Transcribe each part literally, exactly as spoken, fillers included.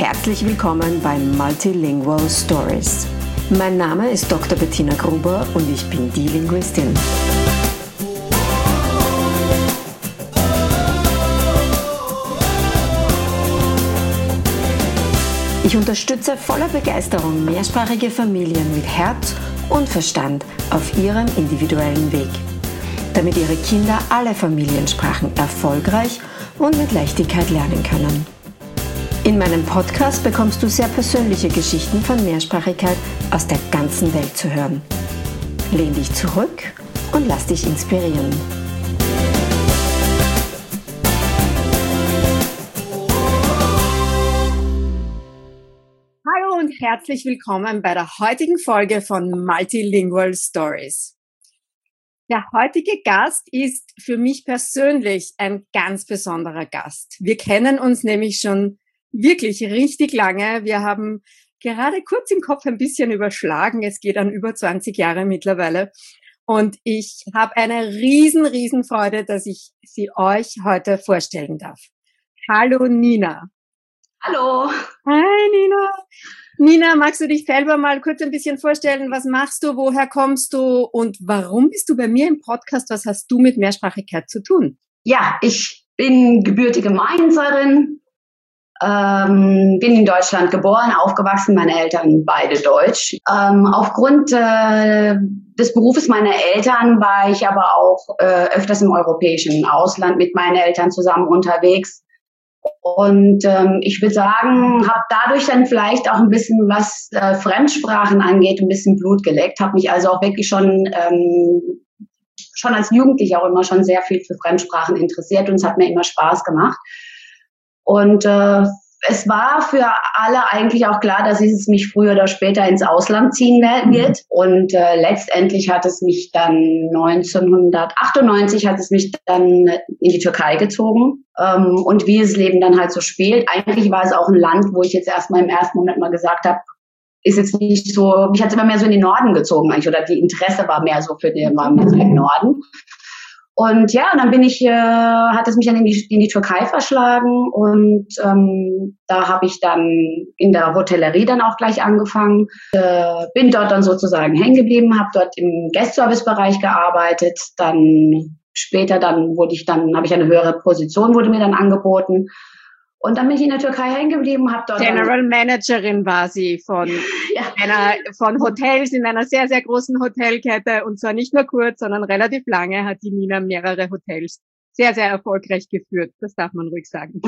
herzlich willkommen bei Multilingual Stories. Mein Name ist Doktor Bettina Gruber und ich bin die Linguistin. Ich unterstütze voller Begeisterung mehrsprachige Familien mit Herz und Verstand auf ihrem individuellen Weg, damit ihre Kinder alle Familiensprachen erfolgreich und mit Leichtigkeit lernen können. In meinem Podcast bekommst du sehr persönliche Geschichten von Mehrsprachigkeit aus der ganzen Welt zu hören. Lehn dich zurück und lass dich inspirieren. Hallo und herzlich willkommen bei der heutigen Folge von Multilingual Stories. Der heutige Gast ist für mich persönlich ein ganz besonderer Gast. Wir kennen uns nämlich schon wirklich richtig lange. Wir haben gerade kurz im Kopf ein bisschen überschlagen. Es geht an über zwanzig Jahre mittlerweile. Und ich habe eine riesen, riesen Freude, dass ich sie euch heute vorstellen darf. Hallo Nina. Hallo. Hi Nina. Nina, magst du dich selber mal kurz ein bisschen vorstellen? Was machst du? Woher kommst du? Und warum bist du bei mir im Podcast? Was hast du mit Mehrsprachigkeit zu tun? Ja, ich bin gebürtige Mainzerin, ähm, bin in Deutschland geboren, aufgewachsen, meine Eltern beide deutsch. Ähm, aufgrund äh, des Berufes meiner Eltern war ich aber auch äh, öfters im europäischen Ausland mit meinen Eltern zusammen unterwegs. Und ähm, ich würde sagen, habe dadurch dann vielleicht auch ein bisschen, was äh, Fremdsprachen angeht, ein bisschen Blut geleckt. Habe mich also auch wirklich schon ähm, schon als Jugendliche auch immer schon sehr viel für Fremdsprachen interessiert und es hat mir immer Spaß gemacht. Und äh, es war für alle eigentlich auch klar, dass es mich früher oder später ins Ausland ziehen wird. Und äh, letztendlich hat es mich dann neunzehnhundertachtundneunzig hat es mich dann in die Türkei gezogen. Ähm, und wie das Leben dann halt so spielt. Eigentlich war es auch ein Land, wo ich jetzt erstmal im ersten Moment mal gesagt habe, ist jetzt nicht so, mich hat es immer mehr so in den Norden gezogen eigentlich, oder die Interesse war mehr so für den, war mehr so im Norden. Und ja, und dann bin ich, äh, hat es mich dann in die, in die Türkei verschlagen und ähm, da habe ich dann in der Hotellerie dann auch gleich angefangen, äh, bin dort dann sozusagen hängen geblieben, habe dort im Guest-Service-Bereich gearbeitet, dann später dann wurde ich dann, habe ich eine höhere Position, wurde mir dann angeboten. Und dann bin ich in der Türkei hängen geblieben, habe dort General Managerin war sie von ja. einer von Hotels in einer sehr sehr großen Hotelkette und zwar nicht nur kurz, sondern relativ lange hat die Nina mehrere Hotels sehr sehr erfolgreich geführt. Das darf man ruhig sagen.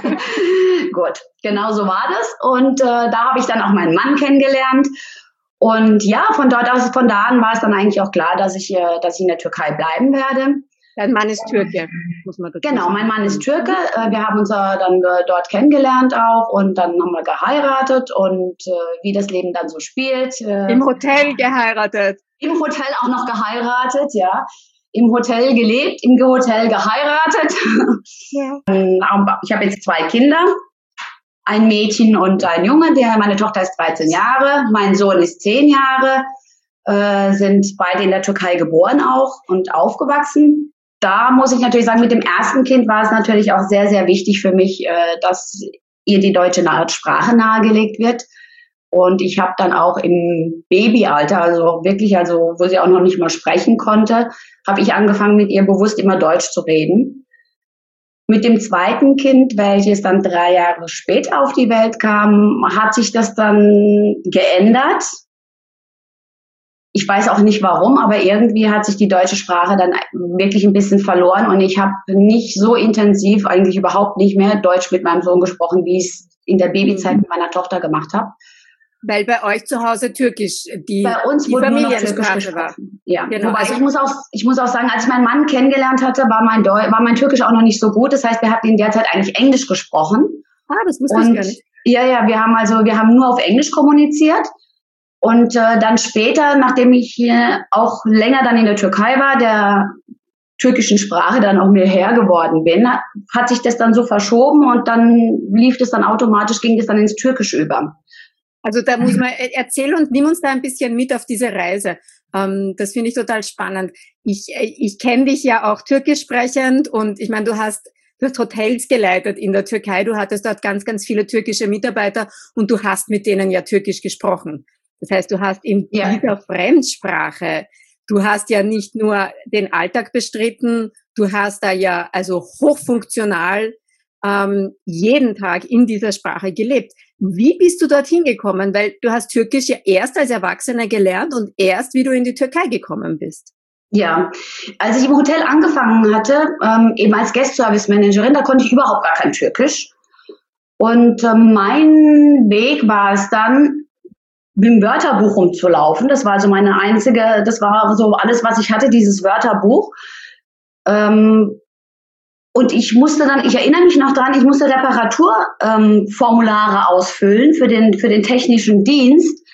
Gut, genau so war das und äh, da habe ich dann auch meinen Mann kennengelernt. Und ja, von dort aus, von da an war es dann eigentlich auch klar, dass ich, äh, dass ich in der Türkei bleiben werde. Dein Mann ist Türke, muss man dazu sagen. Genau, mein Mann ist Türke. Wir haben uns dann dort kennengelernt auch und dann haben wir geheiratet und wie das Leben dann so spielt. Im Hotel geheiratet. Im Hotel auch noch geheiratet, ja. Im Hotel gelebt, im Hotel geheiratet. Ja. Ich habe jetzt zwei Kinder, ein Mädchen und ein Junge. Der, meine Tochter ist dreizehn Jahre, mein Sohn ist zehn Jahre, äh, sind beide in der Türkei geboren auch und aufgewachsen. Da muss ich natürlich sagen, mit dem ersten Kind war es natürlich auch sehr, sehr wichtig für mich, äh, dass ihr die deutsche Sprache nahegelegt wird. Und ich habe dann auch im Babyalter, also wirklich, also wo sie auch noch nicht mal sprechen konnte, habe ich angefangen, mit ihr bewusst immer Deutsch zu reden. Mit dem zweiten Kind, welches dann drei Jahre später auf die Welt kam, hat sich das dann geändert. Ich weiß auch nicht warum, aber irgendwie hat sich die deutsche Sprache dann wirklich ein bisschen verloren und ich habe nicht so intensiv, eigentlich überhaupt nicht mehr Deutsch mit meinem Sohn gesprochen, wie ich es in der Babyzeit mit meiner Tochter gemacht habe. Weil bei euch zu Hause Türkisch die, bei uns die wurde Familiensprache war. Ja, genau. Wobei also ich muss auch ich muss auch sagen, als ich meinen Mann kennengelernt hatte, war mein Deu- war mein Türkisch auch noch nicht so gut. Das heißt, wir hatten in der Zeit eigentlich Englisch gesprochen. Ah, das wusste ich gar nicht. Ja, ja, wir haben also wir haben nur auf Englisch kommuniziert. Und äh, dann später, nachdem ich hier auch länger dann in der Türkei war, der türkischen Sprache dann auch mir her geworden bin, hat, hat sich das dann so verschoben und dann lief das dann automatisch, ging das dann ins Türkisch über. Also da muss man, erzähl und nimm uns da ein bisschen mit auf diese Reise. Ähm, das finde ich total spannend. Ich, ich kenne dich ja auch türkisch sprechend und ich meine, du hast du hast Hotels geleitet in der Türkei, du hattest dort ganz, ganz viele türkische Mitarbeiter und du hast mit denen ja Türkisch gesprochen. Das heißt, du hast in ja. dieser Fremdsprache, du hast ja nicht nur den Alltag bestritten, du hast da ja also hochfunktional ähm, jeden Tag in dieser Sprache gelebt. Wie bist du dorthin gekommen? Weil du hast Türkisch ja erst als Erwachsener gelernt und erst, wie du in die Türkei gekommen bist. Ja, als ich im Hotel angefangen hatte, ähm, eben als Guest Service Managerin, da konnte ich überhaupt gar kein Türkisch. Und äh, mein Weg war es dann, mit dem Wörterbuch rumzulaufen. Das war also meine einzige, das war so alles, was ich hatte, dieses Wörterbuch. Ähm, und ich musste dann, ich erinnere mich noch dran, ich musste Reparaturformulare ähm, ausfüllen für den, für den technischen Dienst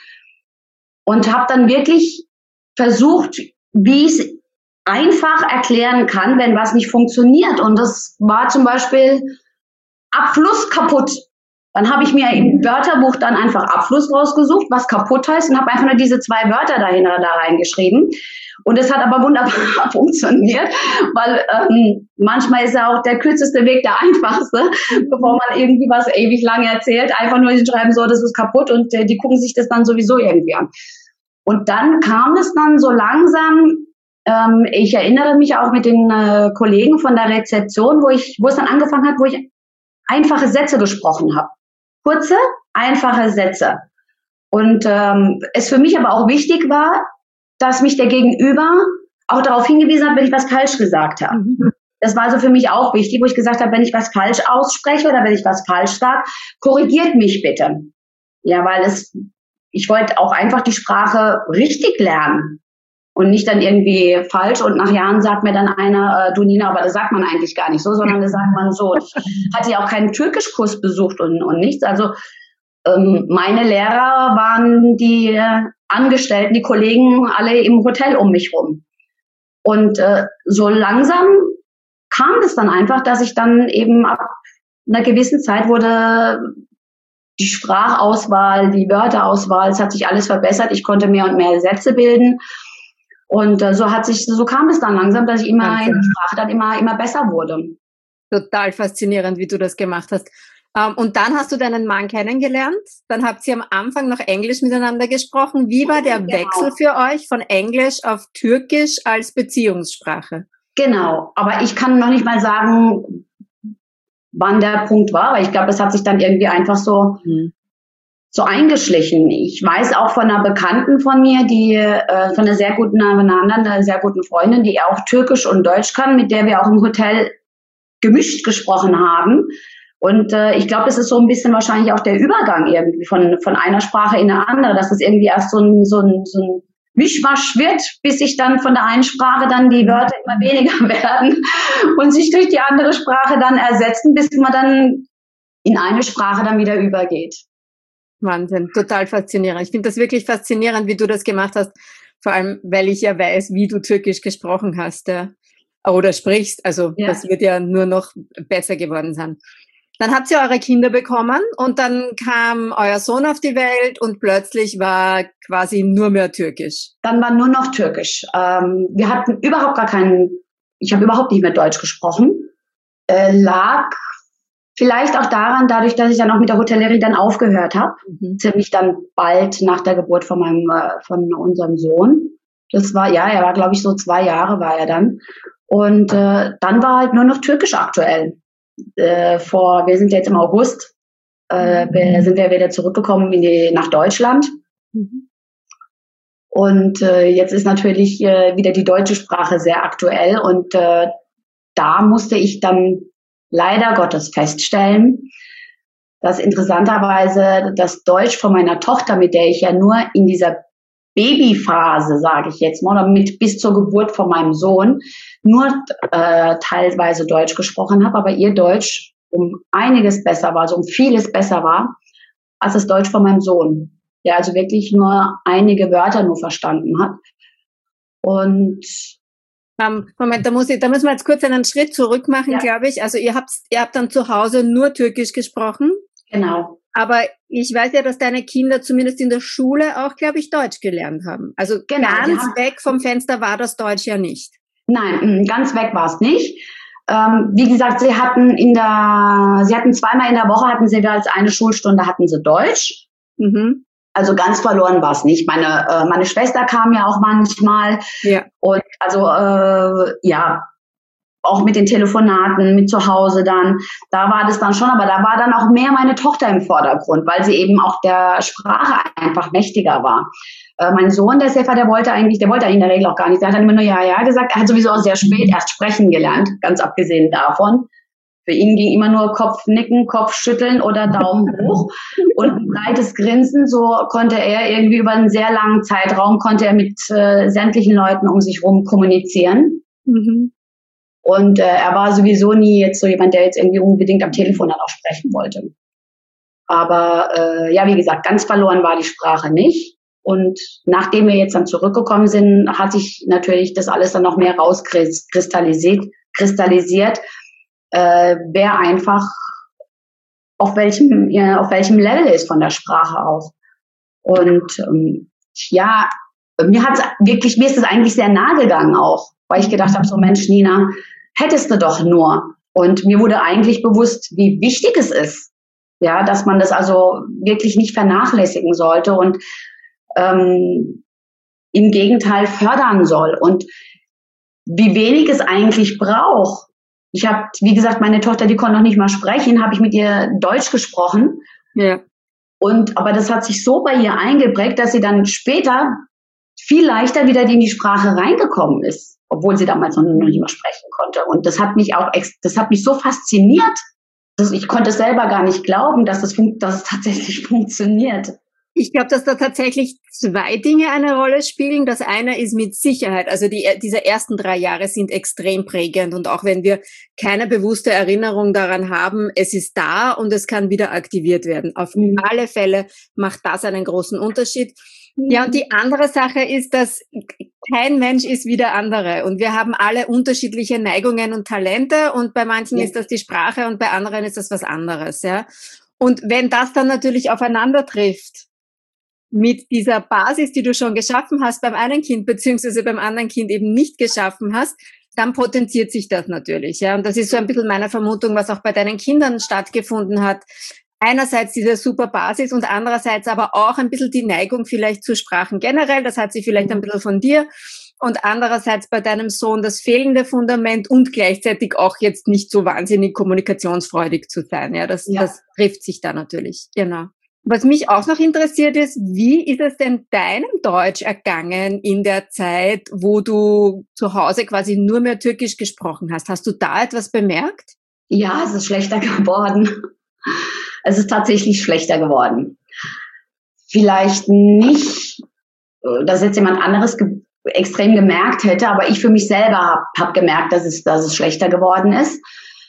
und habe dann wirklich versucht, wie ich es einfach erklären kann, wenn was nicht funktioniert. Und das war zum Beispiel Abfluss kaputt. Dann habe ich mir im Wörterbuch dann einfach Abfluss rausgesucht, was kaputt heißt, und habe einfach nur diese zwei Wörter dahinter da reingeschrieben. Und es hat aber wunderbar funktioniert, weil ähm, manchmal ist ja auch der kürzeste Weg der einfachste, bevor man irgendwie was ewig lange erzählt. Einfach nur schreiben, so, das ist kaputt, und äh, die gucken sich das dann sowieso irgendwie an. Und dann kam es dann so langsam, ähm, ich erinnere mich auch mit den äh, Kollegen von der Rezeption, wo ich, wo es dann angefangen hat, wo ich einfache Sätze gesprochen habe. Kurze, einfache Sätze. Und ähm, es für mich aber auch wichtig war, dass mich der Gegenüber auch darauf hingewiesen hat, wenn ich was falsch gesagt habe. Mhm. Das war also für mich auch wichtig, wo ich gesagt habe, wenn ich was falsch ausspreche oder wenn ich was falsch sage, korrigiert mich bitte. Ja, weil es, ich wollte auch einfach die Sprache richtig lernen und nicht dann irgendwie falsch, und nach Jahren sagt mir dann einer, äh, du Nina, aber das sagt man eigentlich gar nicht so, sondern das sagt man so. Ich hatte ja auch keinen Türkischkurs besucht und, und nichts. Also ähm, meine Lehrer waren die äh, Angestellten, die Kollegen, alle im Hotel um mich rum. Und äh, so langsam kam es dann einfach, dass ich dann eben ab einer gewissen Zeit wurde die Sprachauswahl, die Wörterauswahl, es hat sich alles verbessert. Ich konnte mehr und mehr Sätze bilden. Und äh, so hat sich, so kam es dann langsam, dass ich immer Danke. in der Sprache dann immer, immer besser wurde. Total faszinierend, wie du das gemacht hast. Um, und dann hast du deinen Mann kennengelernt. Dann habt ihr am Anfang noch Englisch miteinander gesprochen. Wie war der genau. Wechsel für euch von Englisch auf Türkisch als Beziehungssprache? Genau, aber ich kann noch nicht mal sagen, wann der Punkt war, weil ich glaube, es hat sich dann irgendwie einfach so, hm. so eingeschlichen. Ich weiß auch von einer Bekannten von mir, die äh, von einer sehr guten, einer anderen, einer sehr guten Freundin, die auch Türkisch und Deutsch kann, mit der wir auch im Hotel gemischt gesprochen haben. Und äh, ich glaube, es ist so ein bisschen wahrscheinlich auch der Übergang irgendwie von von einer Sprache in eine andere, dass es irgendwie erst so ein so ein so ein Mischmasch wird, bis sich dann von der einen Sprache dann die Wörter immer weniger werden und sich durch die andere Sprache dann ersetzen, bis man dann in eine Sprache dann wieder übergeht. Wahnsinn, total faszinierend. Ich finde das wirklich faszinierend, wie du das gemacht hast, vor allem, weil ich ja weiß, wie du Türkisch gesprochen hast ja, oder sprichst. Also ja. Das wird ja nur noch besser geworden sein. Dann habt ihr eure Kinder bekommen und dann kam euer Sohn auf die Welt und plötzlich war quasi nur mehr Türkisch. Dann war nur noch Türkisch. Ähm, wir hatten überhaupt gar keinen, ich habe überhaupt nicht mehr Deutsch gesprochen. Äh, lag vielleicht auch daran, dadurch, dass ich dann auch mit der Hotellerie dann aufgehört habe, mhm. ziemlich dann bald nach der Geburt von meinem, äh, von unserem Sohn. Das war, ja, er war, glaube ich, so zwei Jahre war er dann. Und äh, dann war halt nur noch Türkisch aktuell. Äh, vor, wir sind jetzt im August, äh, wir, sind wir wieder zurückgekommen in die, nach Deutschland. Mhm. Und äh, jetzt ist natürlich äh, wieder die deutsche Sprache sehr aktuell. Und äh, da musste ich dann leider Gottes feststellen, dass interessanterweise das Deutsch von meiner Tochter, mit der ich ja nur in dieser Babyphase, sage ich jetzt mal, oder mit bis zur Geburt von meinem Sohn, nur äh, teilweise Deutsch gesprochen habe, aber ihr Deutsch um einiges besser war, also um vieles besser war, als das Deutsch von meinem Sohn, der also wirklich nur einige Wörter nur verstanden hat. Und um, Moment, da muss ich, da müssen wir jetzt kurz einen Schritt zurück machen, ja. glaube ich. Also ihr habt, ihr habt dann zu Hause nur Türkisch gesprochen. Genau. Aber ich weiß ja, dass deine Kinder zumindest in der Schule auch, glaube ich, Deutsch gelernt haben. Also genau, ganz weg vom Fenster war das Deutsch ja nicht. Nein, ganz weg war es nicht. Ähm, wie gesagt, sie hatten in der, sie hatten zweimal in der Woche hatten sie als eine Schulstunde hatten sie Deutsch. Mhm. Also ganz verloren war es nicht. Meine, äh, meine Schwester kam ja auch manchmal. Ja. Und also äh, ja, auch mit den Telefonaten, mit zu Hause dann, da war das dann schon, aber da war dann auch mehr meine Tochter im Vordergrund, weil sie eben auch der Sprache einfach mächtiger war. Äh, mein Sohn, der Sefa, der wollte eigentlich, der wollte in der Regel auch gar nicht, der hat dann immer nur Ja, Ja gesagt, er hat sowieso auch sehr spät erst sprechen gelernt, ganz abgesehen davon. Für ihn ging immer nur Kopfnicken, Kopfschütteln oder Daumen hoch und ein breites Grinsen, so konnte er irgendwie über einen sehr langen Zeitraum, konnte er mit äh, sämtlichen Leuten um sich rum kommunizieren. Mhm. Und äh, er war sowieso nie jetzt so jemand, der jetzt irgendwie unbedingt am Telefon dann auch sprechen wollte. Aber äh, ja, wie gesagt, ganz verloren war die Sprache nicht. Und nachdem wir jetzt dann zurückgekommen sind, hat sich natürlich das alles dann noch mehr rauskristallisiert, kristallisiert, äh, wer einfach auf welchem, ja, auf welchem Level ist von der Sprache auch. Und ähm, ja, mir hat's wirklich, mir ist es eigentlich sehr nahe gegangen auch, weil ich gedacht habe, so Mensch, Nina, hättest du doch nur. Und mir wurde eigentlich bewusst, wie wichtig es ist, ja, dass man das also wirklich nicht vernachlässigen sollte und ähm, im Gegenteil fördern soll. Und wie wenig es eigentlich braucht. Ich habe, wie gesagt, meine Tochter, die konnte noch nicht mal sprechen, habe ich mit ihr Deutsch gesprochen. Ja. Und aber das hat sich so bei ihr eingeprägt, dass sie dann später viel leichter wieder in die Sprache reingekommen ist, obwohl sie damals noch nicht mal sprechen konnte. Und das hat mich auch, das hat mich so fasziniert, dass ich konnte selber gar nicht glauben, dass es, dass es tatsächlich funktioniert. Ich glaube, dass da tatsächlich zwei Dinge eine Rolle spielen. Das eine ist mit Sicherheit, also die, diese ersten drei Jahre sind extrem prägend und auch wenn wir keine bewusste Erinnerung daran haben, es ist da und es kann wieder aktiviert werden. Auf mhm. alle Fälle macht das einen großen Unterschied. Mhm. Ja, und die andere Sache ist, dass kein Mensch ist wie der andere und wir haben alle unterschiedliche Neigungen und Talente und bei manchen ja. ist das die Sprache und bei anderen ist das was anderes, ja. Und wenn das dann natürlich aufeinander trifft, mit dieser Basis, die du schon geschaffen hast beim einen Kind, beziehungsweise beim anderen Kind eben nicht geschaffen hast, dann potenziert sich das natürlich, ja. Und das ist so ein bisschen meine Vermutung, was auch bei deinen Kindern stattgefunden hat. Einerseits diese super Basis und andererseits aber auch ein bisschen die Neigung vielleicht zu Sprachen generell, das hat sie vielleicht ein bisschen von dir. Und andererseits bei deinem Sohn das fehlende Fundament und gleichzeitig auch jetzt nicht so wahnsinnig kommunikationsfreudig zu sein, ja. Das, ja. das trifft sich da natürlich, genau. Was mich auch noch interessiert ist, wie ist es denn deinem Deutsch ergangen in der Zeit, wo du zu Hause quasi nur mehr Türkisch gesprochen hast? Hast du da etwas bemerkt? Ja, es ist schlechter geworden. Es ist tatsächlich schlechter geworden. Vielleicht nicht, dass jetzt jemand anderes ge- extrem gemerkt hätte, aber ich für mich selber habe hab gemerkt, dass es, dass es schlechter geworden ist.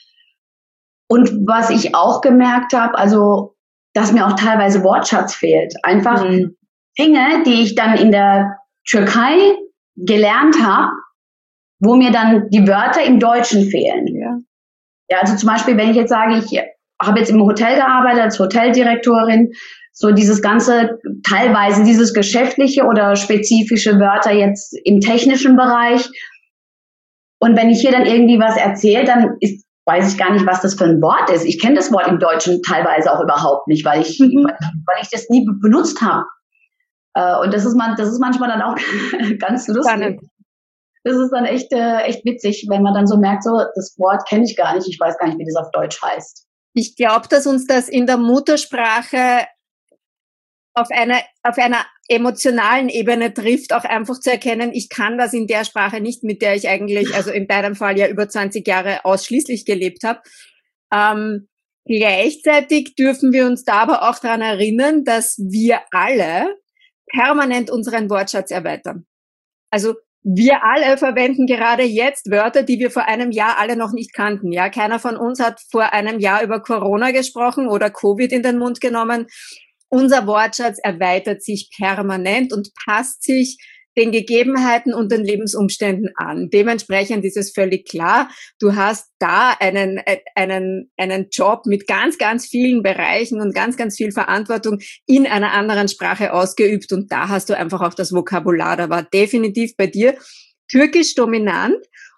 Und was ich auch gemerkt habe, also dass mir auch teilweise Wortschatz fehlt. Einfach mhm. Dinge, die ich dann in der Türkei gelernt habe, wo mir dann die Wörter im Deutschen fehlen. Ja. Ja, also zum Beispiel, wenn ich jetzt sage, ich habe jetzt im Hotel gearbeitet als Hoteldirektorin, so dieses ganze, teilweise dieses geschäftliche oder spezifische Wörter jetzt im technischen Bereich. Und wenn ich hier dann irgendwie was erzähle, dann ist weiß ich gar nicht, was das für ein Wort ist. Ich kenne das Wort im Deutschen teilweise auch überhaupt nicht, weil ich, mhm. weil, weil ich das nie be- benutzt habe. Äh, und das ist man, das ist manchmal dann auch ganz lustig. Spannend. Das ist dann echt, äh, echt witzig, wenn man dann so merkt, so, das Wort kenne ich gar nicht, ich weiß gar nicht, wie das auf Deutsch heißt. Ich glaube, dass uns das in der Muttersprache auf einer, auf einer emotionalen Ebene trifft, auch einfach zu erkennen, ich kann das in der Sprache nicht, mit der ich eigentlich, also in deinem Fall ja über zwanzig Jahre ausschließlich gelebt habe. Ähm, gleichzeitig dürfen wir uns da aber auch daran erinnern, dass wir alle permanent unseren Wortschatz erweitern. Also wir alle verwenden gerade jetzt Wörter, die wir vor einem Jahr alle noch nicht kannten. Ja, keiner von uns hat vor einem Jahr über Corona gesprochen oder Covid in den Mund genommen. Unser Wortschatz erweitert sich permanent und passt sich den Gegebenheiten und den Lebensumständen an. Dementsprechend ist es völlig klar, du hast da einen, einen, einen Job mit ganz, ganz vielen Bereichen und ganz, ganz viel Verantwortung in einer anderen Sprache ausgeübt und da hast du einfach auch das Vokabular. Da war definitiv bei dir Türkisch dominant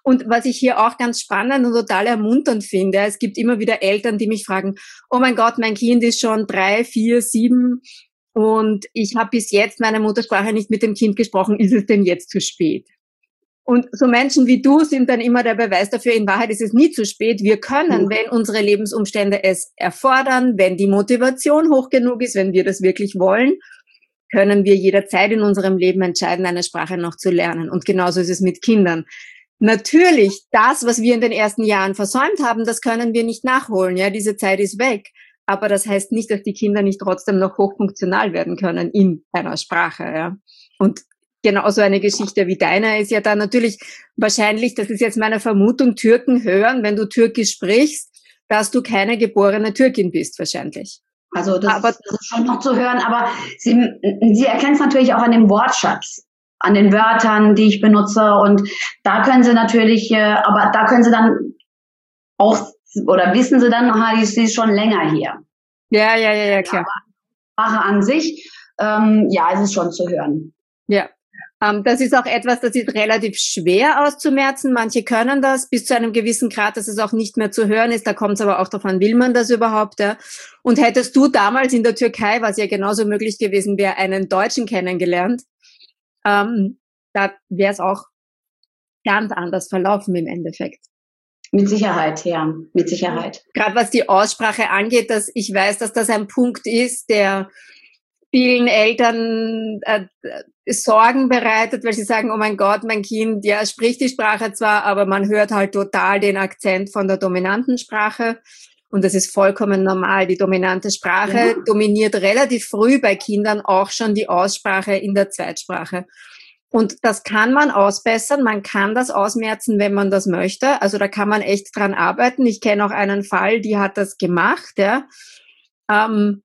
Und was ich hier auch ganz spannend und total ermunternd finde, es gibt immer wieder Eltern, die mich fragen, oh mein Gott, mein Kind ist schon drei, vier, sieben und ich habe bis jetzt meine Muttersprache nicht mit dem Kind gesprochen, ist es denn jetzt zu spät? Und so Menschen wie du sind dann immer der Beweis dafür, in Wahrheit ist es nie zu spät. Wir können, wenn unsere Lebensumstände es erfordern, wenn die Motivation hoch genug ist, wenn wir das wirklich wollen, können wir jederzeit in unserem Leben entscheiden, eine Sprache noch zu lernen. Und genauso ist es mit Kindern. Natürlich, das, was wir in den ersten Jahren versäumt haben, das können wir nicht nachholen. Ja, diese Zeit ist weg. Aber das heißt nicht, dass die Kinder nicht trotzdem noch hochfunktional werden können in einer Sprache. Ja. Und genauso eine Geschichte wie deiner ist ja dann natürlich wahrscheinlich, das ist jetzt meine Vermutung, Türken hören, wenn du Türkisch sprichst, dass du keine geborene Türkin bist, wahrscheinlich. Also das, aber, das ist schon noch zu hören, aber sie, sie erkennen es natürlich auch an dem Wortschatz, an den Wörtern, die ich benutze, und da können sie natürlich, äh, aber da können sie dann auch, oder wissen sie dann, aha, die, die ist schon länger hier. Ja, ja, ja, ja, klar. Aber Sprache an sich, ähm, ja, es ist schon zu hören. Ja. Das ist auch etwas, das ist relativ schwer auszumerzen. Manche können das bis zu einem gewissen Grad, dass es auch nicht mehr zu hören ist. Da kommt es aber auch darauf an, will man das überhaupt? Ja? Und hättest du damals in der Türkei, was ja genauso möglich gewesen wäre, einen Deutschen kennengelernt, ähm, da wäre es auch ganz anders verlaufen im Endeffekt. Mit Sicherheit, ja, mit Sicherheit. Gerade was die Aussprache angeht, dass ich weiß, dass das ein Punkt ist, der vielen Eltern äh, Sorgen bereitet, weil sie sagen, oh mein Gott, mein Kind, ja, spricht die Sprache zwar, aber man hört halt total den Akzent von der dominanten Sprache. Und das ist vollkommen normal. Die dominante Sprache ja. dominiert relativ früh bei Kindern auch schon die Aussprache in der Zweitsprache. Und das kann man ausbessern. Man kann das ausmerzen, wenn man das möchte. Also da kann man echt dran arbeiten. Ich kenne auch einen Fall, die hat das gemacht, ja. Ähm,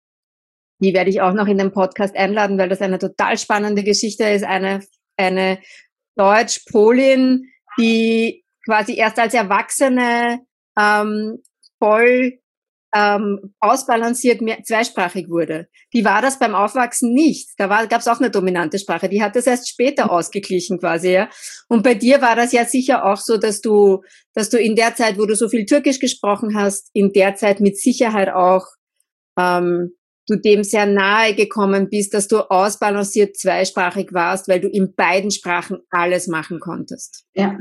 Die werde ich auch noch in den Podcast einladen, weil das eine total spannende Geschichte ist. Eine, eine Deutsch-Polin, die quasi erst als Erwachsene ähm, voll ähm, ausbalanciert mehr, zweisprachig wurde. Die war das beim Aufwachsen nicht. Da gab es auch eine dominante Sprache. Die hat das erst später ausgeglichen quasi. Ja. Und bei dir war das ja sicher auch so, dass du, dass du in der Zeit, wo du so viel Türkisch gesprochen hast, in der Zeit mit Sicherheit auch ähm, du dem sehr nahe gekommen bist, dass du ausbalanciert zweisprachig warst, weil du in beiden Sprachen alles machen konntest. Ja.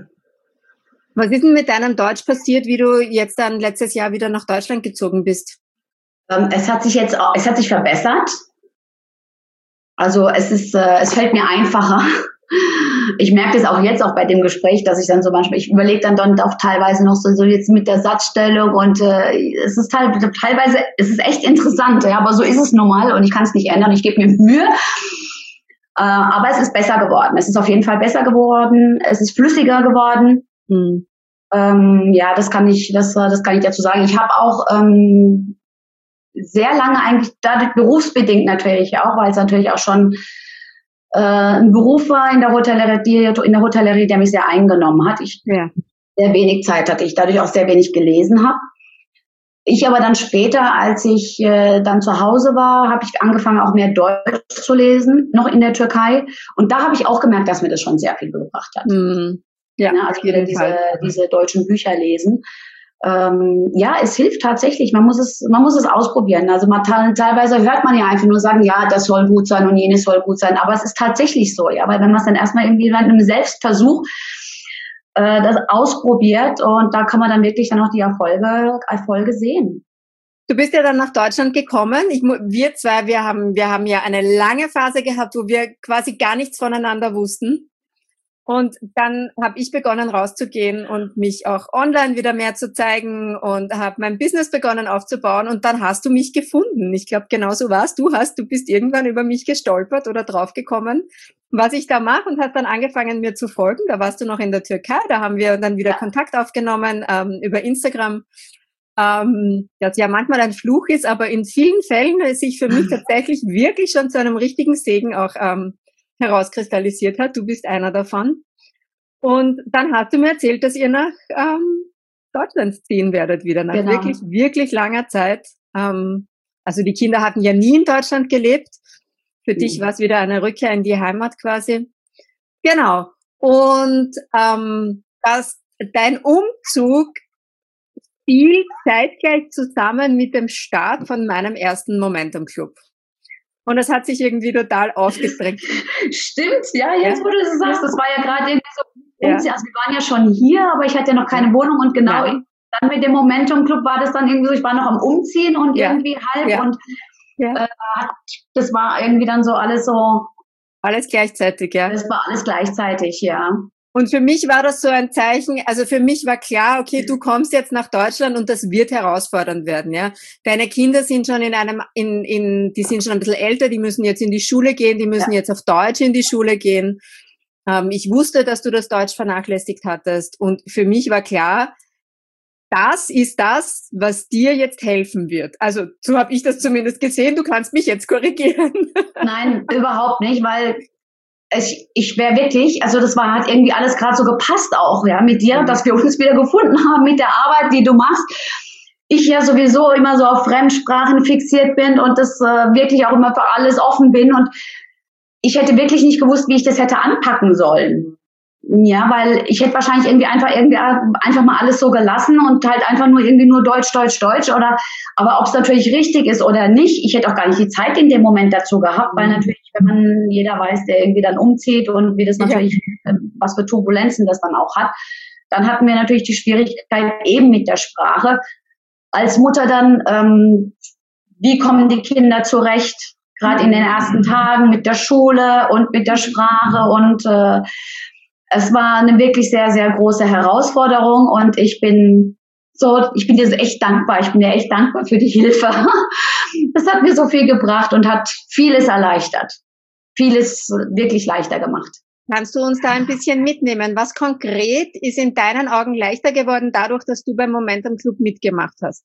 Was ist denn mit deinem Deutsch passiert, wie du jetzt dann letztes Jahr wieder nach Deutschland gezogen bist? Ähm, es hat sich jetzt, es hat sich verbessert. Also es ist, äh, es fällt mir einfacher. Ich merke das auch jetzt auch bei dem Gespräch, dass ich dann so manchmal, ich überlege dann, dann auch teilweise noch so, so jetzt mit der Satzstellung und äh, es ist teil, teilweise, es ist echt interessant, ja, aber so ist es nun mal und ich kann es nicht ändern, ich gebe mir Mühe. Äh, aber es ist besser geworden. Es ist auf jeden Fall besser geworden. Es ist flüssiger geworden. Hm. Ähm, ja, das kann ich, das, das kann ich dazu sagen. Ich habe auch ähm, sehr lange eigentlich, dadurch berufsbedingt natürlich auch, weil es natürlich auch schon äh, ein Beruf war in der Hotellerie, in der Hotellerie, der mich sehr eingenommen hat. Ich ja. sehr wenig Zeit hatte, ich dadurch auch sehr wenig gelesen habe. Ich aber dann später, als ich äh, dann zu Hause war, habe ich angefangen, auch mehr Deutsch zu lesen, noch in der Türkei. Und da habe ich auch gemerkt, dass mir das schon sehr viel gebracht hat. Mm, ja, ja, also wieder diese, diese deutschen Bücher lesen. Ähm, ja, es hilft tatsächlich. Man muss es, man muss es ausprobieren. Also man, teilweise hört man ja einfach nur sagen, ja, das soll gut sein und jenes soll gut sein. Aber es ist tatsächlich so, ja, weil wenn man es dann erstmal irgendwie in einem Selbstversuch äh, das ausprobiert und da kann man dann wirklich dann auch die Erfolge, Erfolge sehen. Du bist ja dann nach Deutschland gekommen. Ich, wir zwei, wir haben, wir haben ja eine lange Phase gehabt, wo wir quasi gar nichts voneinander wussten. Und dann habe ich begonnen rauszugehen und mich auch online wieder mehr zu zeigen und habe mein Business begonnen aufzubauen und dann hast du mich gefunden. Ich glaube, genau so warst du. Hast, du bist irgendwann über mich gestolpert oder draufgekommen, was ich da mache und hast dann angefangen, mir zu folgen. Da warst du noch in der Türkei, da haben wir dann wieder Kontakt aufgenommen ähm, über Instagram. Ähm, das ja manchmal ein Fluch ist, aber in vielen Fällen sich für mich tatsächlich wirklich schon zu einem richtigen Segen auch ähm, herauskristallisiert hat. Du bist einer davon. Und dann hast du mir erzählt, dass ihr nach ähm, Deutschland ziehen werdet wieder, nach genau. wirklich, wirklich langer Zeit. Ähm, also die Kinder hatten ja nie in Deutschland gelebt. Für mhm. dich war es wieder eine Rückkehr in die Heimat quasi. Genau. Und ähm, dass dein Umzug fiel zeitgleich zusammen mit dem Start von meinem ersten Momentum Club. Und das hat sich irgendwie total aufgedrängt. Stimmt, ja, jetzt wo du das sagst, das war ja gerade irgendwie so, ja. Also wir waren ja schon hier, aber ich hatte ja noch keine Wohnung und genau ja. dann mit dem Momentum Club war das dann irgendwie so, ich war noch am Umziehen und ja. irgendwie halb ja. und ja. Äh, das war irgendwie dann so alles so. Alles gleichzeitig, ja. Das war alles gleichzeitig, ja. Und für mich war das so ein Zeichen, also für mich war klar, okay, du kommst jetzt nach Deutschland und das wird herausfordernd werden, ja. Deine Kinder sind schon in einem, in, in, die sind schon ein bisschen älter, die müssen jetzt in die Schule gehen, die müssen ja. jetzt auf Deutsch in die Schule gehen. Ähm, ich wusste, dass du das Deutsch vernachlässigt hattest und für mich war klar, das ist das, was dir jetzt helfen wird. Also so habe ich das zumindest gesehen, du kannst mich jetzt korrigieren. Nein, überhaupt nicht, weil Ich, ich wäre wirklich, also das war, hat irgendwie alles gerade so gepasst auch, ja, mit dir, dass wir uns wieder gefunden haben mit der Arbeit, die du machst. Ich ja sowieso immer so auf Fremdsprachen fixiert bin und das äh, wirklich auch immer für alles offen bin und ich hätte wirklich nicht gewusst, wie ich das hätte anpacken sollen. Ja, weil ich hätte wahrscheinlich irgendwie einfach irgendwie einfach mal alles so gelassen und halt einfach nur irgendwie nur Deutsch, Deutsch, Deutsch oder, aber ob es natürlich richtig ist oder nicht, ich hätte auch gar nicht die Zeit in dem Moment dazu gehabt, weil natürlich, wenn man, jeder weiß, der irgendwie dann umzieht und wie das natürlich, ja. was für Turbulenzen das dann auch hat, dann hatten wir natürlich die Schwierigkeit eben mit der Sprache. Als Mutter dann, ähm, wie kommen die Kinder zurecht, gerade in den ersten Tagen mit der Schule und mit der Sprache und äh, es war eine wirklich sehr, sehr große Herausforderung und ich bin so, ich bin dir so echt dankbar. Ich bin dir echt dankbar für die Hilfe. Das hat mir so viel gebracht und hat vieles erleichtert. Vieles wirklich leichter gemacht. Kannst du uns da ein bisschen mitnehmen? Was konkret ist in deinen Augen leichter geworden dadurch, dass du beim Momentum Club mitgemacht hast?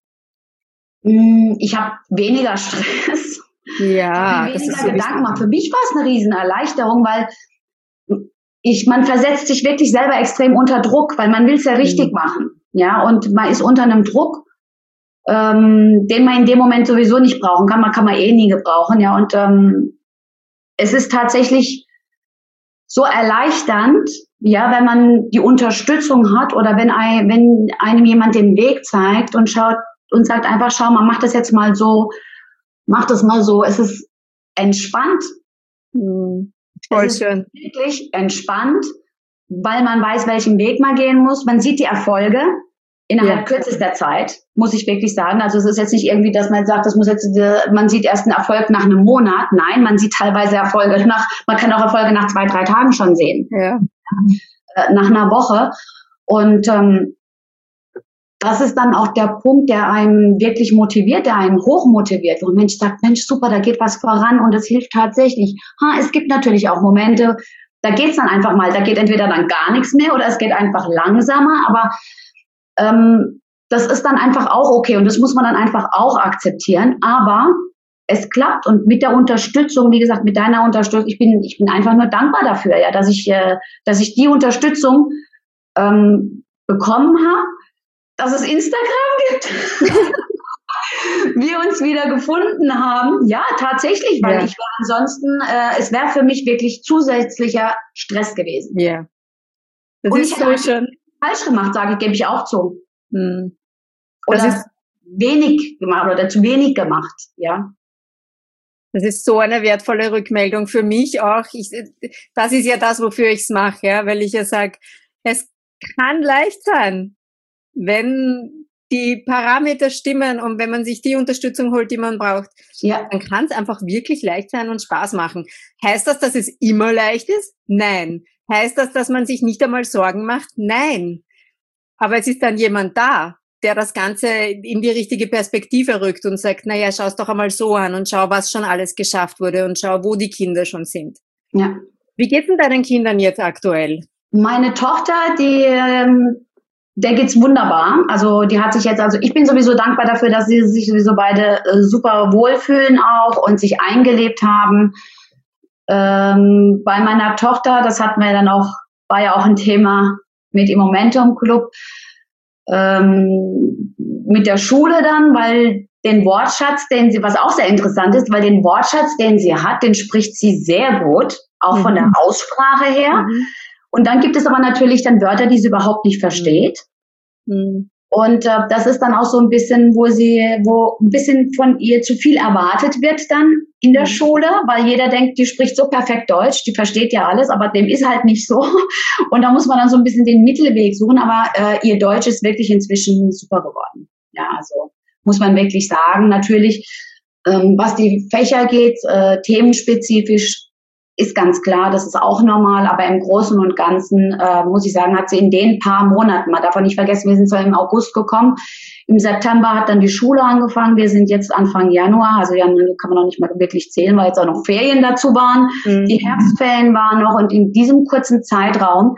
Ich habe weniger Stress. Ja, ich habe weniger Gedanken gemacht. Für mich war es eine riesen Erleichterung, weil Ich, man versetzt sich wirklich selber extrem unter Druck, weil man will es ja richtig mhm. machen, ja, und man ist unter einem Druck, ähm, den man in dem Moment sowieso nicht brauchen kann, man kann man eh nie gebrauchen, ja, und ähm, es ist tatsächlich so erleichternd, ja, wenn man die Unterstützung hat oder wenn, ein, wenn einem jemand den Weg zeigt und schaut und sagt einfach, schau mal, mach das jetzt mal so, mach das mal so, es ist entspannt. Mhm. Voll es schön. Ist wirklich entspannt, weil man weiß, welchen Weg man gehen muss. Man sieht die Erfolge innerhalb ja. kürzester Zeit, muss ich wirklich sagen. Also es ist jetzt nicht irgendwie, dass man sagt, das muss jetzt, man sieht erst einen Erfolg nach einem Monat. Nein, man sieht teilweise Erfolge nach, man kann auch Erfolge nach zwei, drei Tagen schon sehen. Ja. Nach einer Woche. Und ähm, das ist dann auch der Punkt, der einen wirklich motiviert, der einen hochmotiviert, wo ein Mensch sagt, Mensch, super, da geht was voran und es hilft tatsächlich. Ha, es gibt natürlich auch Momente, da geht's dann einfach mal, da geht entweder dann gar nichts mehr oder es geht einfach langsamer, aber ähm, das ist dann einfach auch okay und das muss man dann einfach auch akzeptieren, aber es klappt und mit der Unterstützung, wie gesagt, mit deiner Unterstützung, ich bin, ich bin einfach nur dankbar dafür, ja, dass ich, äh, dass ich die Unterstützung ähm, bekommen habe, dass es Instagram gibt, wir uns wieder gefunden haben. Ja, tatsächlich, weil ja. ich war ansonsten, äh, es wäre für mich wirklich zusätzlicher Stress gewesen. Ja. Das Und ist ich so habe schön. falsch gemacht, sage ich, gebe ich auch zu. Hm. Oder Das ist wenig gemacht oder zu wenig gemacht, ja. Das ist so eine wertvolle Rückmeldung für mich auch. Ich, das ist ja das, wofür ich es mache, ja, weil ich ja sage, es kann leicht sein, wenn die Parameter stimmen und wenn man sich die Unterstützung holt, die man braucht, ja. dann kann es einfach wirklich leicht sein und Spaß machen. Heißt das, dass es immer leicht ist? Nein. Heißt das, dass man sich nicht einmal Sorgen macht? Nein. Aber es ist dann jemand da, der das Ganze in die richtige Perspektive rückt und sagt, naja, schau es doch einmal so an und schau, was schon alles geschafft wurde und schau, wo die Kinder schon sind. Ja. Wie geht's denn deinen Kindern jetzt aktuell? Meine Tochter, die... Ähm Der geht's wunderbar. Also die hat sich jetzt, also ich bin sowieso dankbar dafür, dass sie sich sowieso beide äh, super wohlfühlen auch und sich eingelebt haben. Ähm, bei meiner Tochter, das hatten wir dann auch, war ja auch ein Thema mit im Momentum Club, ähm, mit der Schule dann, weil den Wortschatz, den sie, was auch sehr interessant ist, weil den Wortschatz, den sie hat, den spricht sie sehr gut, auch mhm. von der Aussprache her. Mhm. Und dann gibt es aber natürlich dann Wörter, die sie überhaupt nicht versteht. Mhm. Und äh, das ist dann auch so ein bisschen, wo sie, wo ein bisschen von ihr zu viel erwartet wird dann in der Schule, weil jeder denkt, die spricht so perfekt Deutsch, die versteht ja alles, aber dem ist halt nicht so. Und da muss man dann so ein bisschen den Mittelweg suchen, aber äh, ihr Deutsch ist wirklich inzwischen super geworden. Ja, also muss man wirklich sagen. Natürlich, ähm, was die Fächer geht, äh, themenspezifisch, ist ganz klar, das ist auch normal, aber im Großen und Ganzen, äh, muss ich sagen, hat sie in den paar Monaten, man darf auch nicht vergessen, wir sind zwar im August gekommen, im September hat dann die Schule angefangen, wir sind jetzt Anfang Januar, also ja, kann man noch nicht mal wirklich zählen, weil jetzt auch noch Ferien dazu waren, mhm. die Herbstferien waren noch und in diesem kurzen Zeitraum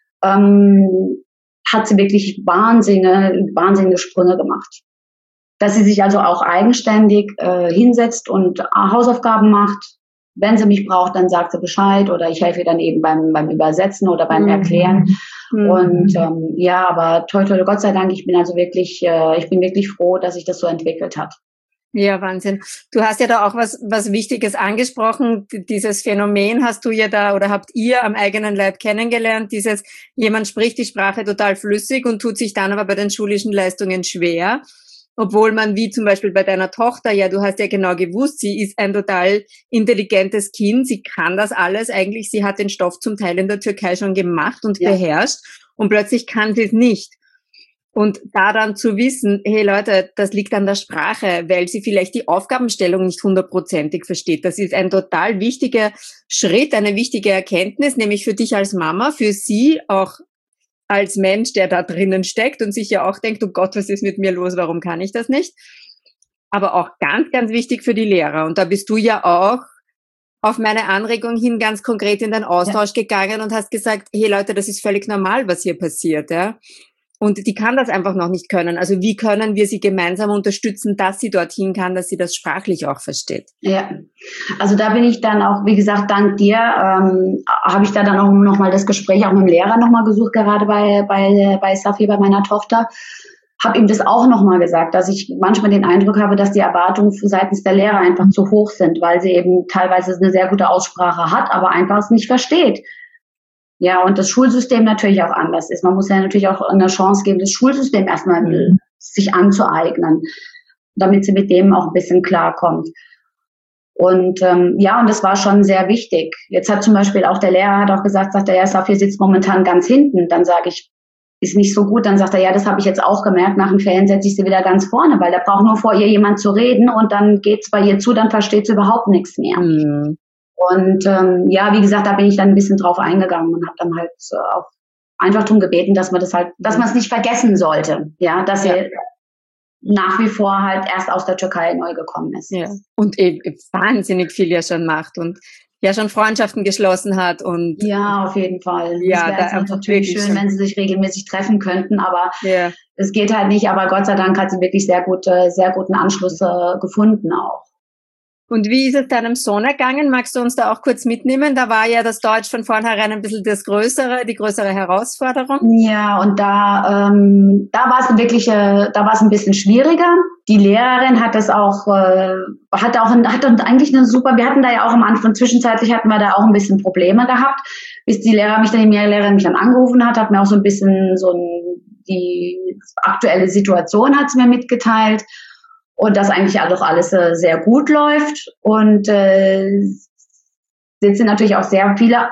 ähm, hat sie wirklich wahnsinnige, wahnsinnige Sprünge gemacht. Dass sie sich also auch eigenständig äh, hinsetzt und Hausaufgaben macht. Wenn sie mich braucht, dann sagt sie Bescheid oder ich helfe ihr dann eben beim, beim Übersetzen oder beim Erklären. Mhm. Und ähm, ja, aber toi, toi, Gott sei Dank, ich bin also wirklich, äh, ich bin wirklich froh, dass sich das so entwickelt hat. Ja, Wahnsinn. Du hast ja da auch was, was Wichtiges angesprochen. Dieses Phänomen hast du ja da oder habt ihr am eigenen Leib kennengelernt. Dieses, jemand spricht die Sprache total flüssig und tut sich dann aber bei den schulischen Leistungen schwer. Obwohl man, wie zum Beispiel bei deiner Tochter, ja, du hast ja genau gewusst, sie ist ein total intelligentes Kind, sie kann das alles eigentlich, sie hat den Stoff zum Teil in der Türkei schon gemacht und ja. beherrscht und plötzlich kann sie es nicht. Und da dann zu wissen, hey Leute, das liegt an der Sprache, weil sie vielleicht die Aufgabenstellung nicht hundertprozentig versteht. Das ist ein total wichtiger Schritt, eine wichtige Erkenntnis, nämlich für dich als Mama, für sie auch als Mensch, der da drinnen steckt und sich ja auch denkt, oh Gott, was ist mit mir los, warum kann ich das nicht? Aber auch ganz, ganz wichtig für die Lehrer. Und da bist du ja auch auf meine Anregung hin ganz konkret in den Austausch ja. gegangen und hast gesagt, hey Leute, das ist völlig normal, was hier passiert, ja. Und die kann das einfach noch nicht können. Also wie können wir sie gemeinsam unterstützen, dass sie dorthin kann, dass sie das sprachlich auch versteht? Ja, also da bin ich dann auch, wie gesagt, dank dir, ähm, habe ich da dann auch nochmal das Gespräch auch mit dem Lehrer nochmal gesucht, gerade bei, bei, bei Safi, bei meiner Tochter. Habe ihm das auch nochmal gesagt, dass ich manchmal den Eindruck habe, dass die Erwartungen seitens der Lehrer einfach zu hoch sind, weil sie eben teilweise eine sehr gute Aussprache hat, aber einfach es nicht versteht. Ja, und das Schulsystem natürlich auch anders ist. Man muss ja natürlich auch eine Chance geben, das Schulsystem erstmal mhm. sich anzueignen, damit sie mit dem auch ein bisschen klarkommt. Und ähm, ja, und das war schon sehr wichtig. Jetzt hat zum Beispiel auch der Lehrer hat auch gesagt, sagt er, ja, Safi sitzt momentan ganz hinten. Dann sage ich, ist nicht so gut. Dann sagt er, ja, das habe ich jetzt auch gemerkt. Nach den Ferien setze ich sie wieder ganz vorne, weil da braucht nur vor ihr jemand zu reden und dann geht's bei ihr zu, dann versteht sie überhaupt nichts mehr. Mhm. Und ähm, ja, wie gesagt, da bin ich dann ein bisschen drauf eingegangen und habe dann halt äh, auch einfach darum gebeten, dass man das halt, dass man es nicht vergessen sollte, ja, dass ja. er nach wie vor halt erst aus der Türkei neu gekommen ist. Ja. Und eben wahnsinnig viel ja schon macht und ja schon Freundschaften geschlossen hat und ja, auf jeden Fall. Ja, es wäre natürlich schön, schon. wenn sie sich regelmäßig treffen könnten, aber ja. es geht halt nicht. Aber Gott sei Dank hat sie wirklich sehr gute, sehr guten Anschluss äh, gefunden auch. Und wie ist es deinem Sohn ergangen? Magst du uns da auch kurz mitnehmen? Da war ja das Deutsch von vornherein ein bisschen das größere, die größere Herausforderung. Ja, und da, ähm, da war es wirklich, äh, da war es ein bisschen schwieriger. Die Lehrerin hat das auch, äh, hat auch, ein, hat eigentlich eine super, wir hatten da ja auch am Anfang, zwischenzeitlich hatten wir da auch ein bisschen Probleme gehabt, bis die Lehrer mich dann, die Lehrerin mich dann angerufen hat, hat mir auch so ein bisschen so ein, die aktuelle Situation hat sie mir mitgeteilt. Und dass eigentlich auch alles äh, sehr gut läuft. Und äh, jetzt sind natürlich auch sehr viele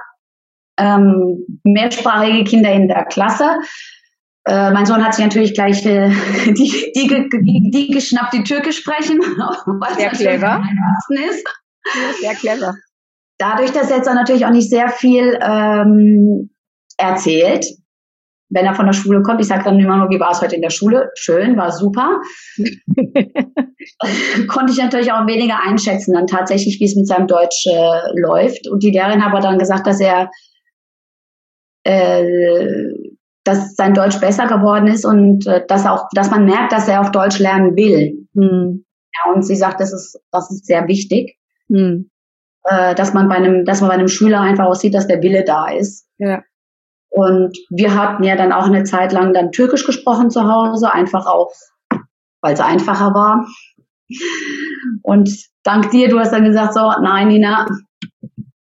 ähm, mehrsprachige Kinder in der Klasse. Äh, mein Sohn hat sich natürlich gleich äh, die, die, die, die geschnappt, die Türkisch sprechen. Was sehr clever. Ist. Sehr clever. Dadurch, dass er jetzt auch natürlich auch nicht sehr viel ähm, erzählt, wenn er von der Schule kommt, ich sage dann immer nur, wie war es heute in der Schule? Schön, war super. Konnte ich natürlich auch weniger einschätzen, dann tatsächlich, wie es mit seinem Deutsch äh, läuft. Und die Lehrerin hat aber dann gesagt, dass er, äh, dass sein Deutsch besser geworden ist und äh, dass auch, dass man merkt, dass er auch Deutsch lernen will. Hm. Ja, und sie sagt, das ist, das ist sehr wichtig, hm. äh, dass man bei einem, dass man bei einem Schüler einfach auch sieht, dass der Wille da ist. Ja. Und wir hatten ja dann auch eine Zeit lang dann Türkisch gesprochen zu Hause, einfach auch, weil es einfacher war. Und dank dir, du hast dann gesagt, so, nein, Nina,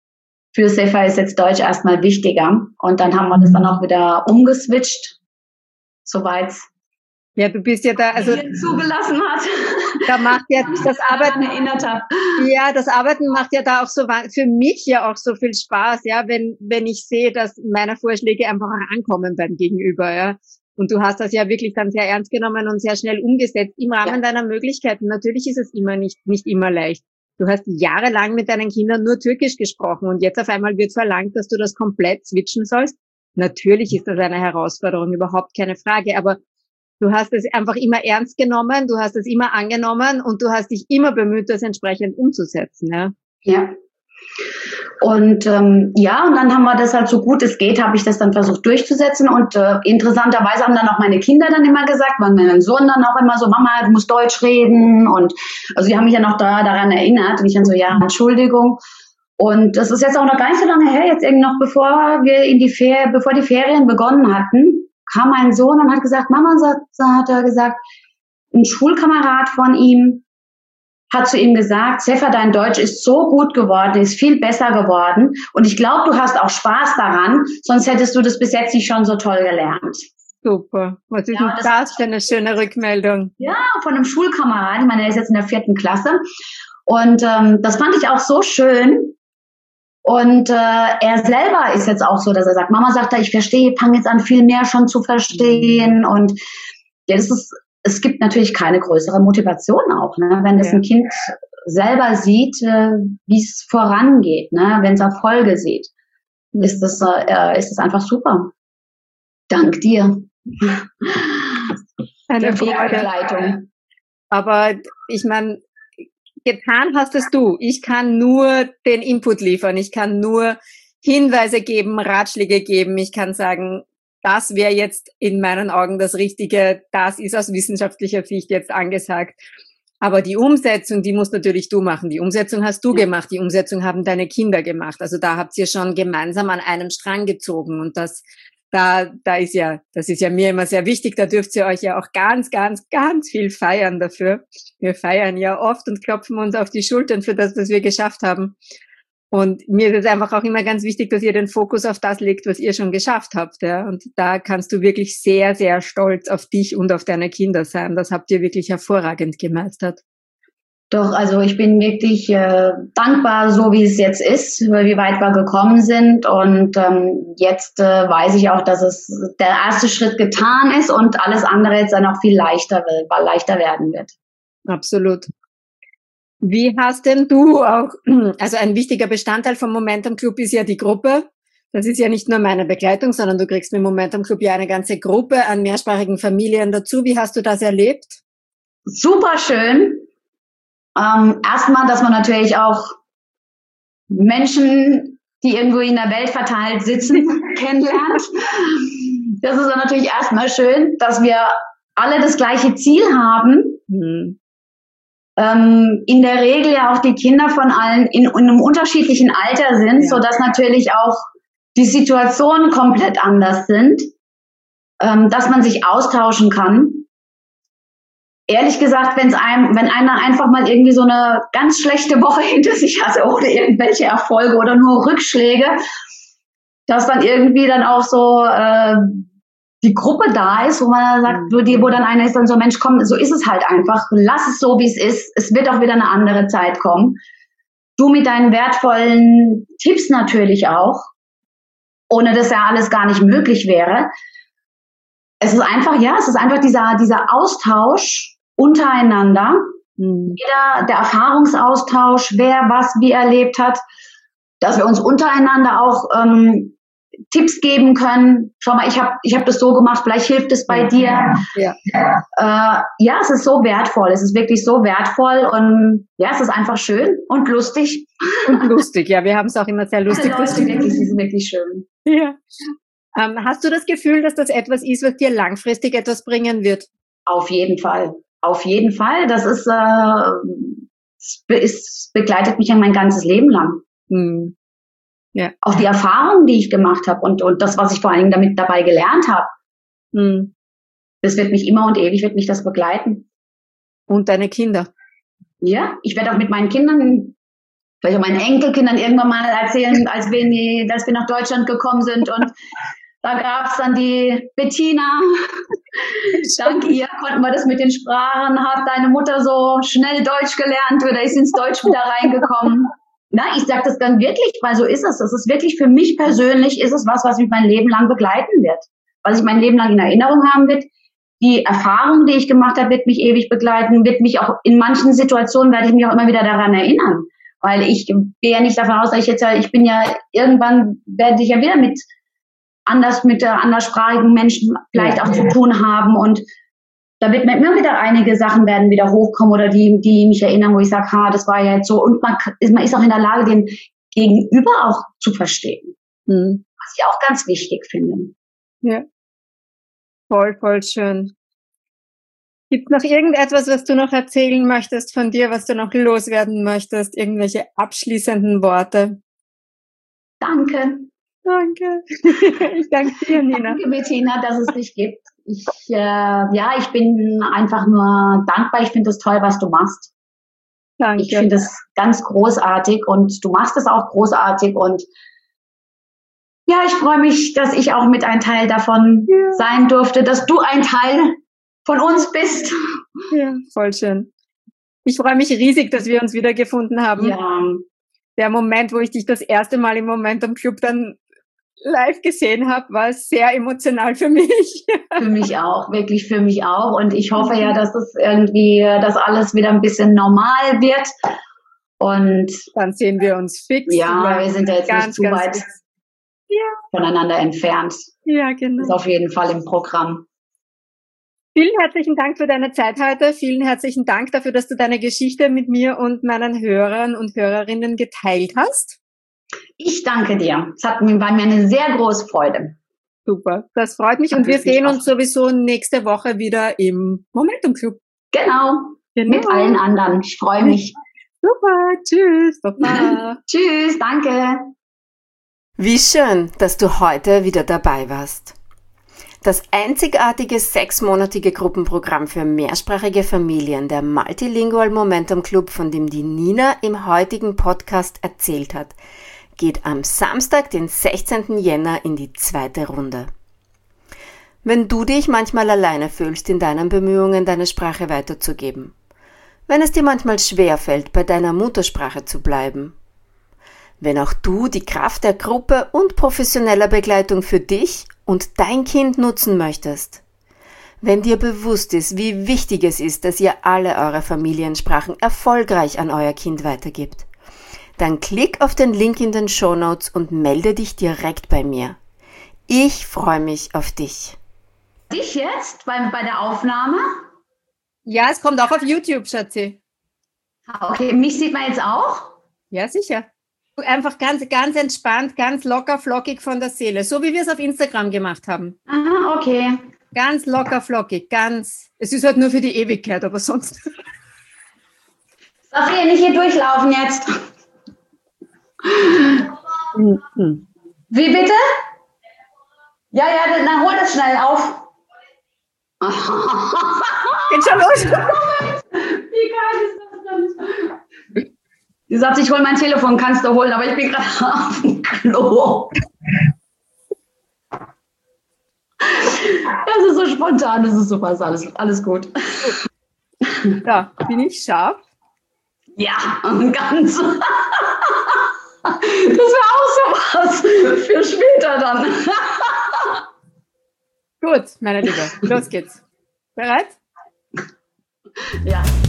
für Sefa ist jetzt Deutsch erstmal wichtiger. Und dann haben wir das dann auch wieder umgeswitcht, soweit ja, du bist ja da, also zugelassen hat. Da macht ja das Arbeiten erinnert habe. Ja, das Arbeiten macht ja da auch so für mich ja auch so viel Spaß, ja, wenn wenn ich sehe, dass meine Vorschläge einfach auch ankommen beim Gegenüber, ja. Und du hast das ja wirklich dann sehr ernst genommen und sehr schnell umgesetzt im Rahmen ja. deiner Möglichkeiten. Natürlich ist es immer nicht nicht immer leicht. Du hast jahrelang mit deinen Kindern nur Türkisch gesprochen und jetzt auf einmal wird verlangt, dass du das komplett switchen sollst. Natürlich ist das eine Herausforderung, überhaupt keine Frage, aber du hast es einfach immer ernst genommen, du hast es immer angenommen und du hast dich immer bemüht, das entsprechend umzusetzen. Ja. Ja. Und ähm, ja, und dann haben wir das halt so gut es geht, habe ich das dann versucht durchzusetzen. Und äh, interessanterweise haben dann auch meine Kinder dann immer gesagt, weil mein Sohn dann auch immer so, Mama, du musst Deutsch reden. Und also die haben mich ja noch da, daran erinnert. Und ich dann so, ja, Entschuldigung. Und das ist jetzt auch noch gar nicht so lange her, jetzt irgendwie noch bevor wir in die Ferien, bevor die Ferien begonnen hatten, kam mein Sohn und hat gesagt, Mama, hat er gesagt, ein Schulkamerad von ihm hat zu ihm gesagt, Sefa, dein Deutsch ist so gut geworden, ist viel besser geworden und ich glaube, du hast auch Spaß daran, sonst hättest du das bis jetzt nicht schon so toll gelernt. Super. Was ist ja, denn das, das für eine schöne Rückmeldung? Ja, von einem Schulkameraden, ich meine, er ist jetzt in der vierten Klasse und ähm, das fand ich auch so schön. Und äh, er selber ist jetzt auch so, dass er sagt, Mama sagt, ich verstehe, fange jetzt an viel mehr schon zu verstehen und ja, das ist, es gibt natürlich keine größere Motivation auch, ne, wenn das ja. ein Kind selber sieht, äh, wie es vorangeht, ne, wenn es Erfolge sieht, mhm. ist das äh, ist das einfach super. Dank dir. Eine Begleitung. Aber ich meine, getan hast es du. Ich kann nur den Input liefern. Ich kann nur Hinweise geben, Ratschläge geben. Ich kann sagen, das wäre jetzt in meinen Augen das Richtige. Das ist aus wissenschaftlicher Sicht jetzt angesagt. Aber die Umsetzung, die musst natürlich du machen. Die Umsetzung hast du gemacht. Die Umsetzung haben deine Kinder gemacht. Also da habt ihr schon gemeinsam an einem Strang gezogen. Und das, da, da ist ja, das ist ja mir immer sehr wichtig. Da dürft ihr euch ja auch ganz, ganz, ganz viel feiern dafür. Wir feiern ja oft und klopfen uns auf die Schultern für das, was wir geschafft haben. Und mir ist es einfach auch immer ganz wichtig, dass ihr den Fokus auf das legt, was ihr schon geschafft habt. Ja. Und da kannst du wirklich sehr, sehr stolz auf dich und auf deine Kinder sein. Das habt ihr wirklich hervorragend gemeistert. Doch, also ich bin wirklich äh, dankbar, so wie es jetzt ist, wie weit wir gekommen sind. Und ähm, jetzt äh, weiß ich auch, dass es der erste Schritt getan ist und alles andere jetzt dann auch viel leichter wird, leichter werden wird. Absolut. Wie hast denn du auch, also ein wichtiger Bestandteil vom Momentum Club ist ja die Gruppe. Das ist ja nicht nur meine Begleitung, sondern du kriegst mit Momentum Club ja eine ganze Gruppe an mehrsprachigen Familien dazu. Wie hast du das erlebt? Super schön. Ähm, erstmal, dass man natürlich auch Menschen, die irgendwo in der Welt verteilt sitzen, kennenlernt. Das ist dann natürlich erstmal schön, dass wir alle das gleiche Ziel haben. Mhm. Ähm, in der Regel ja auch die Kinder von allen in, in einem unterschiedlichen Alter sind, ja. Sodass natürlich auch die Situationen komplett anders sind, ähm, dass man sich austauschen kann. Ehrlich gesagt, wenn's einem, wenn einer einfach mal irgendwie so eine ganz schlechte Woche hinter sich hatte oder irgendwelche Erfolge oder nur Rückschläge, dass dann irgendwie dann auch so äh, die Gruppe da ist, wo man sagt, wo, die, wo dann einer ist, dann so, Mensch, komm, so ist es halt einfach, lass es so, wie es ist, es wird auch wieder eine andere Zeit kommen. Du mit deinen wertvollen Tipps natürlich auch, ohne dass ja alles gar nicht möglich wäre. Es ist einfach, ja, es ist einfach dieser, dieser Austausch untereinander, mhm. jeder, der Erfahrungsaustausch, wer was wie erlebt hat, dass wir uns untereinander auch ähm, Tipps geben können. Schau mal, ich habe ich hab das so gemacht, vielleicht hilft es bei dir. Ja. Äh, ja, es ist so wertvoll, es ist wirklich so wertvoll und ja, es ist einfach schön und lustig. Und lustig, ja, wir haben es auch immer sehr lustig. Das ist wirklich, ist wirklich schön. Ja. Ähm, hast du das Gefühl, dass das etwas ist, was dir langfristig etwas bringen wird? Auf jeden Fall, auf jeden Fall. Das ist, äh, es, be- es begleitet mich ja mein ganzes Leben lang. Hm. Ja. Auch die Erfahrungen, die ich gemacht habe und, und das, was ich vor allen Dingen damit dabei gelernt habe, hm. das wird mich immer und ewig, wird mich das begleiten. Und deine Kinder? Ja, ich werde auch mit meinen Kindern vielleicht auch meinen Enkelkindern irgendwann mal erzählen, als wir, in die, als wir nach Deutschland gekommen sind und da gab es dann die Bettina. Dank ihr konnten wir das mit den Sprachen. Hat deine Mutter so schnell Deutsch gelernt oder ist ins Deutsch wieder reingekommen? Na, ich sage das dann wirklich, weil so ist es. Das ist wirklich für mich persönlich, ist es was, was mich mein Leben lang begleiten wird. Was ich mein Leben lang in Erinnerung haben wird. Die Erfahrung, die ich gemacht habe, wird mich ewig begleiten, wird mich auch in manchen Situationen, werde ich mich auch immer wieder daran erinnern. Weil ich gehe ja nicht davon aus, dass ich jetzt ja, ich bin ja, irgendwann werde ich ja wieder mit anders mit der anderssprachigen Menschen vielleicht ja, auch ja. zu tun haben und da wird mir immer wieder einige Sachen werden wieder hochkommen oder die, die mich erinnern, wo ich sage, ha, das war ja jetzt so und man ist, man ist auch in der Lage, den Gegenüber auch zu verstehen, hm. was ich auch ganz wichtig finde. Ja, voll, voll schön. Gibt es noch irgendetwas, was du noch erzählen möchtest von dir, was du noch loswerden möchtest? Irgendwelche abschließenden Worte? Danke. Danke. Ich danke dir, Nina. Danke, Bettina, dass es dich gibt. Ich, äh, ja, ich bin einfach nur dankbar. Ich finde es toll, was du machst. Danke. Ich finde es ganz großartig und du machst es auch großartig und ja, ich freue mich, dass ich auch mit ein Teil davon ja. sein durfte, dass du ein Teil von uns bist. Ja, voll schön. Ich freue mich riesig, dass wir uns wiedergefunden haben. Ja. Der Moment, wo ich dich das erste Mal im Momentum Club dann live gesehen habe, war sehr emotional für mich. Für mich auch, wirklich für mich auch. Und ich hoffe ja, dass das irgendwie, dass alles wieder ein bisschen normal wird. Und dann sehen wir uns fix. Ja, wir sind ja jetzt ganz, nicht zu weit ja. voneinander entfernt. Ja, genau. Ist auf jeden Fall im Programm. Vielen herzlichen Dank für deine Zeit heute. Vielen herzlichen Dank dafür, dass du deine Geschichte mit mir und meinen Hörern und Hörerinnen geteilt hast. Ich danke dir. Es hat mir, war mir eine sehr große Freude. Super, das freut mich. Und wir sehen uns sowieso nächste Woche wieder im Momentum Club. Genau, genau. Mit allen anderen. Ich freue mich. Super, tschüss. Baba. Tschüss, danke. Wie schön, dass du heute wieder dabei warst. Das einzigartige sechsmonatige Gruppenprogramm für mehrsprachige Familien, der Multilingual Momentum Club, von dem die Nina im heutigen Podcast erzählt hat, geht am Samstag, den sechzehnten Jänner, in die zweite Runde. Wenn du dich manchmal alleine fühlst in deinen Bemühungen, deine Sprache weiterzugeben, wenn es dir manchmal schwerfällt, bei deiner Muttersprache zu bleiben, wenn auch du die Kraft der Gruppe und professioneller Begleitung für dich und dein Kind nutzen möchtest, wenn dir bewusst ist, wie wichtig es ist, dass ihr alle eure Familiensprachen erfolgreich an euer Kind weitergibt, dann klick auf den Link in den Shownotes und melde dich direkt bei mir. Ich freue mich auf dich. Dich jetzt bei, bei der Aufnahme? Ja, es kommt auch auf YouTube, Schatzi. Okay, mich sieht man jetzt auch? Ja, sicher. Einfach ganz, ganz entspannt, ganz locker, flockig von der Seele. So wie wir es auf Instagram gemacht haben. Aha, okay. Ganz locker, flockig, ganz. Es ist halt nur für die Ewigkeit, aber sonst. Darf ich nicht hier durchlaufen jetzt? Mhm. Wie bitte? Ja, ja, dann hol das schnell auf. Geht schon los. Wie geil ist das denn? Sie sagt, ich hol mein Telefon, kannst du holen, aber ich bin gerade auf dem Klo. Das ist so spontan, das ist super, ist alles, alles gut. Ja, bin ich scharf? Ja, ganz. Das wäre auch so was für später dann. Gut, meine Liebe, los geht's. Bereit? Ja.